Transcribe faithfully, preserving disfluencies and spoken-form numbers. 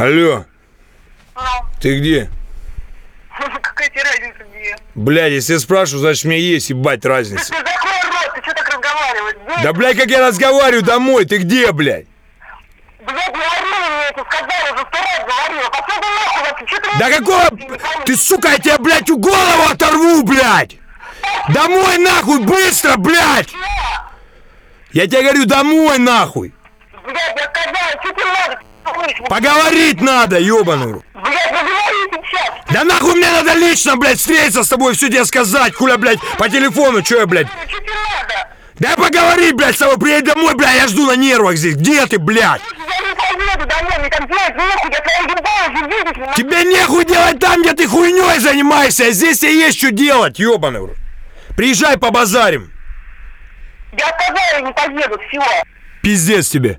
Алло. Ну, Ты где? какая тебе разница где? Блядь, если я спрашиваю, значит мне есть, ебать, разница. Ты закрой рот, ты что так разговариваешь? Где? Да, блядь, как я разговариваю домой, ты где, блядь? Блядь, говорила мне это, сказала, уже сто раз говорила. Пошел ты нахуй вообще, что ты... Да мне какого... не пойму. Ты, сука, я тебе, блядь, у голову оторву, блядь! Домой, нахуй, быстро, блядь! Что? Я тебе говорю, домой, нахуй! Блядь, я сказала, что тебе надо? Поговорить надо, ёбаный рот. Блядь, ну говори сейчас. Да нахуй мне надо лично, блядь, встретиться с тобой, все тебе сказать, хуля, блядь, по телефону, чё я, блядь? Что тебе надо? Да поговори, блядь, с тобой, приедь домой, блядь, я жду на нервах здесь, где ты, блядь? Я не поеду домой, мне там делать нехуй, я твоим ебалом уже видишь меня. Тебе нехуй делать там, где ты хуйней занимаешься, а здесь тебе есть что делать, ёбаный рот. Приезжай по базарим. Я сказала, я не поеду, все. Пиздец тебе.